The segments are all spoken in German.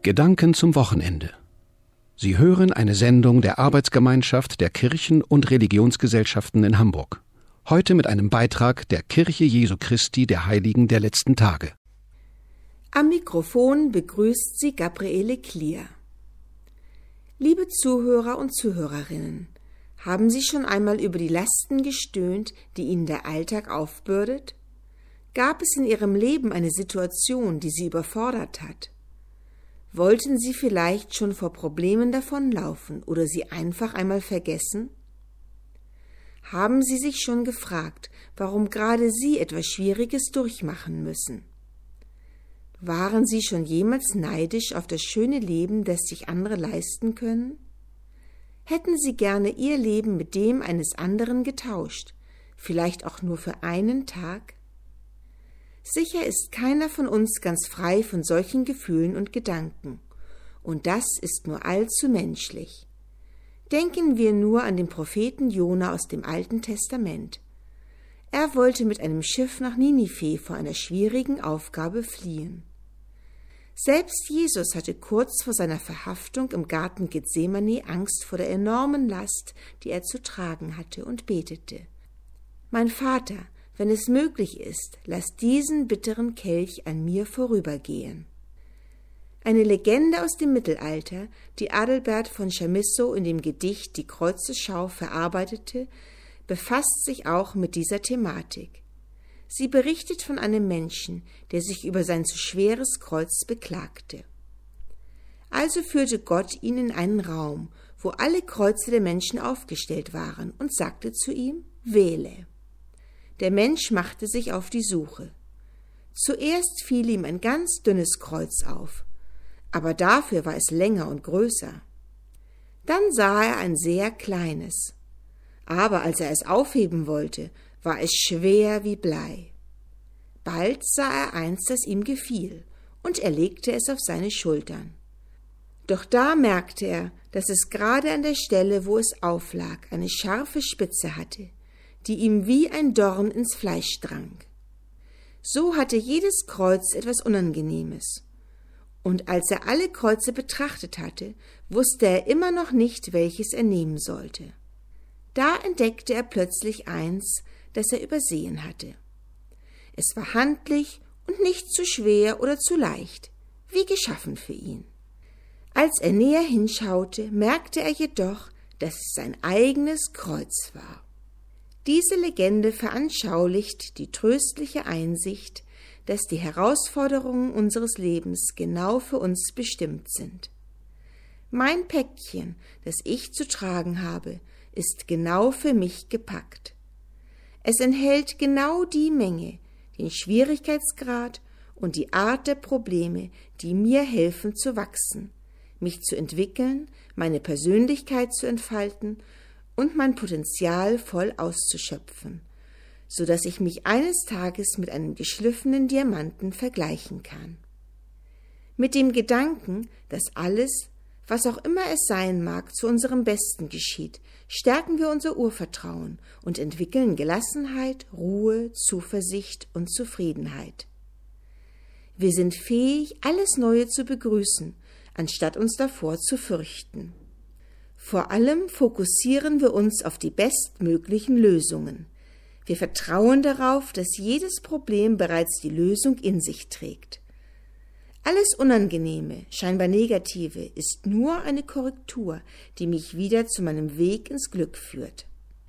Gedanken zum Wochenende. Sie hören eine Sendung der Arbeitsgemeinschaft der Kirchen- und Religionsgesellschaften in Hamburg. Heute mit einem Beitrag der Kirche Jesu Christi der Heiligen der letzten Tage. Am Mikrofon begrüßt Sie Gabriele Klier. Liebe Zuhörer und Zuhörerinnen, haben Sie schon einmal über die Lasten gestöhnt, die Ihnen der Alltag aufbürdet? Gab es in Ihrem Leben eine Situation, die Sie überfordert hat? Wollten Sie vielleicht schon vor Problemen davonlaufen oder sie einfach einmal vergessen? Haben Sie sich schon gefragt, warum gerade Sie etwas Schwieriges durchmachen müssen? Waren Sie schon jemals neidisch auf das schöne Leben, das sich andere leisten können? Hätten Sie gerne Ihr Leben mit dem eines anderen getauscht, vielleicht auch nur für einen Tag? Sicher ist keiner von uns ganz frei von solchen Gefühlen und Gedanken. Und das ist nur allzu menschlich. Denken wir nur an den Propheten Jona aus dem Alten Testament. Er wollte mit einem Schiff nach Ninive vor einer schwierigen Aufgabe fliehen. Selbst Jesus hatte kurz vor seiner Verhaftung im Garten Gethsemane Angst vor der enormen Last, die er zu tragen hatte, und betete: Mein Vater, wenn es möglich ist, lass diesen bitteren Kelch an mir vorübergehen. Eine Legende aus dem Mittelalter, die Adalbert von Chamisso in dem Gedicht Die Kreuzesschau verarbeitete, befasst sich auch mit dieser Thematik. Sie berichtet von einem Menschen, der sich über sein zu schweres Kreuz beklagte. Also führte Gott ihn in einen Raum, wo alle Kreuze der Menschen aufgestellt waren, und sagte zu ihm: Wähle. Der Mensch machte sich auf die Suche. Zuerst fiel ihm ein ganz dünnes Kreuz auf, aber dafür war es länger und größer. Dann sah er ein sehr kleines, aber als er es aufheben wollte, war es schwer wie Blei. Bald sah er eins, das ihm gefiel, und er legte es auf seine Schultern. Doch da merkte er, dass es gerade an der Stelle, wo es auflag, eine scharfe Spitze hatte, die ihm wie ein Dorn ins Fleisch drang. So hatte jedes Kreuz etwas Unangenehmes. Und als er alle Kreuze betrachtet hatte, wusste er immer noch nicht, welches er nehmen sollte. Da entdeckte er plötzlich eins, das er übersehen hatte. Es war handlich und nicht zu schwer oder zu leicht, wie geschaffen für ihn. Als er näher hinschaute, merkte er jedoch, dass es sein eigenes Kreuz war. Diese Legende veranschaulicht die tröstliche Einsicht, dass die Herausforderungen unseres Lebens genau für uns bestimmt sind. Mein Päckchen, das ich zu tragen habe, ist genau für mich gepackt. Es enthält genau die Menge, den Schwierigkeitsgrad und die Art der Probleme, die mir helfen zu wachsen, mich zu entwickeln, meine Persönlichkeit zu entfalten und mein Potenzial voll auszuschöpfen, so dass ich mich eines Tages mit einem geschliffenen Diamanten vergleichen kann. Mit dem Gedanken, dass alles, was auch immer es sein mag, zu unserem Besten geschieht, stärken wir unser Urvertrauen und entwickeln Gelassenheit, Ruhe, Zuversicht und Zufriedenheit. Wir sind fähig, alles Neue zu begrüßen, anstatt uns davor zu fürchten. Vor allem fokussieren wir uns auf die bestmöglichen Lösungen. Wir vertrauen darauf, dass jedes Problem bereits die Lösung in sich trägt. Alles Unangenehme, scheinbar Negative, ist nur eine Korrektur, die mich wieder zu meinem Weg ins Glück führt.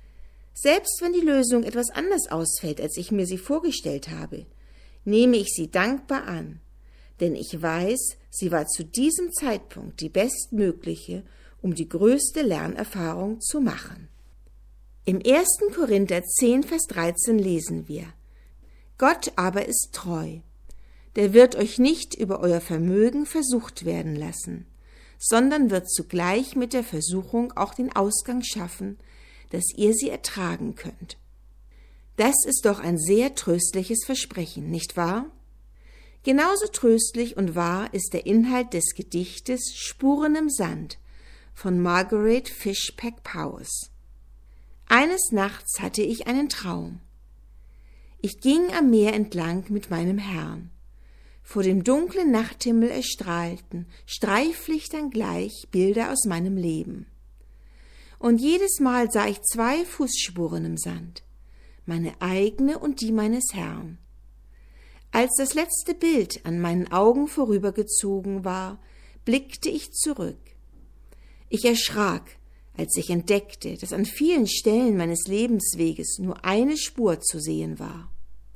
Selbst wenn die Lösung etwas anders ausfällt, als ich mir sie vorgestellt habe, nehme ich sie dankbar an, denn ich weiß, sie war zu diesem Zeitpunkt die bestmögliche, um die größte Lernerfahrung zu machen. Im 1. Korinther 10, Vers 13 lesen wir: Gott aber ist treu. Der wird euch nicht über euer Vermögen versucht werden lassen, sondern wird zugleich mit der Versuchung auch den Ausgang schaffen, dass ihr sie ertragen könnt. Das ist doch ein sehr tröstliches Versprechen, nicht wahr? Genauso tröstlich und wahr ist der Inhalt des Gedichtes Spuren im Sand von Margaret Fishpack Powers. Eines Nachts hatte ich einen Traum. Ich ging am Meer entlang mit meinem Herrn. Vor dem dunklen Nachthimmel erstrahlten, Streiflichtern gleich, Bilder aus meinem Leben. Und jedes Mal sah ich 2 Fußspuren im Sand, meine eigene und die meines Herrn. Als das letzte Bild an meinen Augen vorübergezogen war, blickte ich zurück. Ich erschrak, als ich entdeckte, dass an vielen Stellen meines Lebensweges nur eine Spur zu sehen war.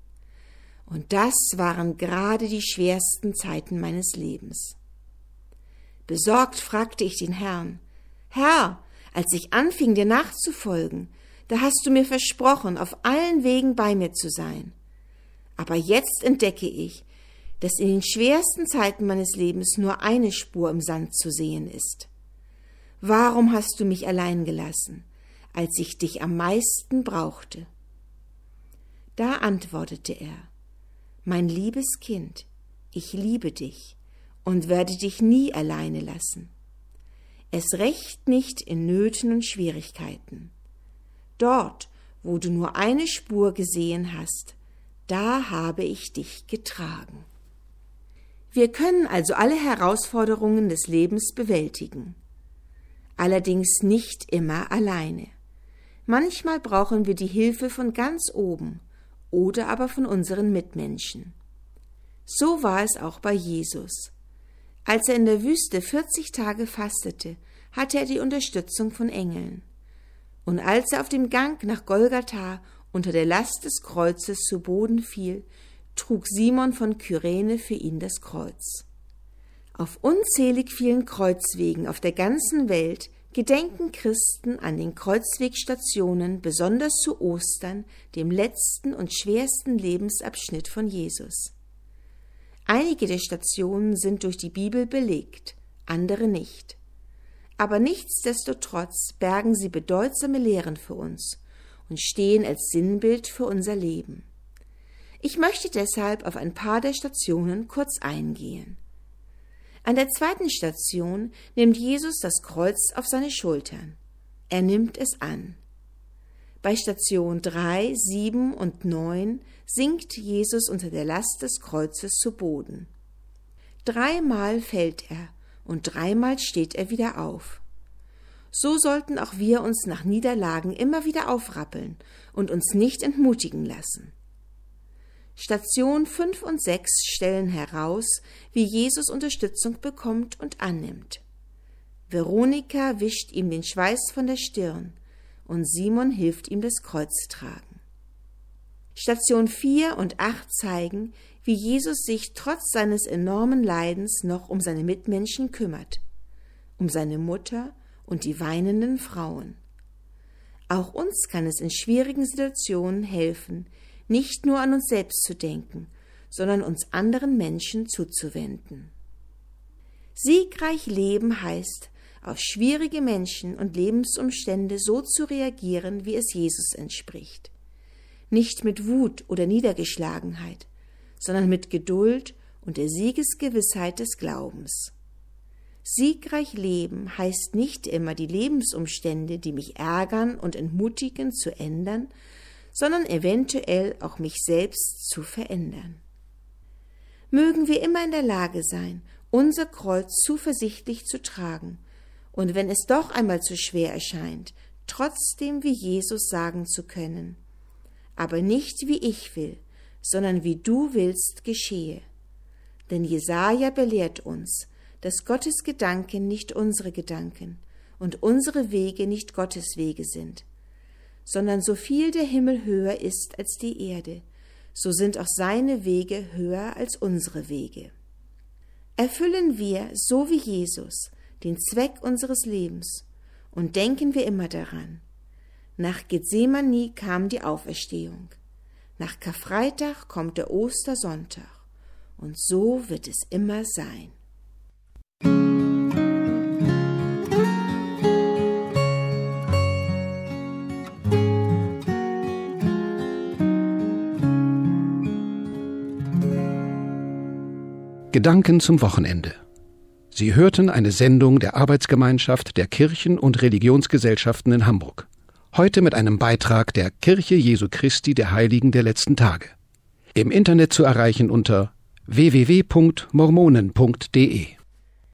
Und das waren gerade die schwersten Zeiten meines Lebens. Besorgt fragte ich den Herrn: Herr, als ich anfing, dir nachzufolgen, da hast du mir versprochen, auf allen Wegen bei mir zu sein. Aber jetzt entdecke ich, dass in den schwersten Zeiten meines Lebens nur eine Spur im Sand zu sehen ist. Warum hast du mich allein gelassen, als ich dich am meisten brauchte? Da antwortete er: Mein liebes Kind, ich liebe dich und werde dich nie alleine lassen. Erst recht nicht in Nöten und Schwierigkeiten. Dort, wo du nur eine Spur gesehen hast, da habe ich dich getragen. Wir können also alle Herausforderungen des Lebens bewältigen. Allerdings nicht immer alleine. Manchmal brauchen wir die Hilfe von ganz oben oder aber von unseren Mitmenschen. So war es auch bei Jesus. Als er in der Wüste 40 Tage fastete, hatte er die Unterstützung von Engeln. Und als er auf dem Gang nach Golgatha unter der Last des Kreuzes zu Boden fiel, trug Simon von Kyrene für ihn das Kreuz. Auf unzählig vielen Kreuzwegen auf der ganzen Welt gedenken Christen an den Kreuzwegstationen, besonders zu Ostern, dem letzten und schwersten Lebensabschnitt von Jesus. Einige der Stationen sind durch die Bibel belegt, andere nicht. Aber nichtsdestotrotz bergen sie bedeutsame Lehren für uns und stehen als Sinnbild für unser Leben. Ich möchte deshalb auf ein paar der Stationen kurz eingehen. An der 2. Station nimmt Jesus das Kreuz auf seine Schultern. Er nimmt es an. Bei Station 3, 7 und 9 sinkt Jesus unter der Last des Kreuzes zu Boden. 3-mal fällt er und 3-mal steht er wieder auf. So sollten auch wir uns nach Niederlagen immer wieder aufrappeln und uns nicht entmutigen lassen. Station 5 und 6 stellen heraus, wie Jesus Unterstützung bekommt und annimmt. Veronika wischt ihm den Schweiß von der Stirn und Simon hilft ihm das Kreuz tragen. Station 4 und 8 zeigen, wie Jesus sich trotz seines enormen Leidens noch um seine Mitmenschen kümmert, um seine Mutter und die weinenden Frauen. Auch uns kann es in schwierigen Situationen helfen, nicht nur an uns selbst zu denken, sondern uns anderen Menschen zuzuwenden. Siegreich leben heißt, auf schwierige Menschen und Lebensumstände so zu reagieren, wie es Jesus entspricht. Nicht mit Wut oder Niedergeschlagenheit, sondern mit Geduld und der Siegesgewissheit des Glaubens. Siegreich leben heißt nicht immer, die Lebensumstände, die mich ärgern und entmutigen, zu ändern, sondern eventuell auch mich selbst zu verändern. Mögen wir immer in der Lage sein, unser Kreuz zuversichtlich zu tragen und wenn es doch einmal zu schwer erscheint, trotzdem wie Jesus sagen zu können: Aber nicht wie ich will, sondern wie du willst geschehe. Denn Jesaja belehrt uns, dass Gottes Gedanken nicht unsere Gedanken und unsere Wege nicht Gottes Wege sind, sondern so viel der Himmel höher ist als die Erde, so sind auch seine Wege höher als unsere Wege. Erfüllen wir, so wie Jesus, den Zweck unseres Lebens und denken wir immer daran: Nach Gethsemane kam die Auferstehung, nach Karfreitag kommt der Ostersonntag und so wird es immer sein. Gedanken zum Wochenende. Sie hörten eine Sendung der Arbeitsgemeinschaft der Kirchen- und Religionsgesellschaften in Hamburg. Heute mit einem Beitrag der Kirche Jesu Christi der Heiligen der letzten Tage. Im Internet zu erreichen unter www.mormonen.de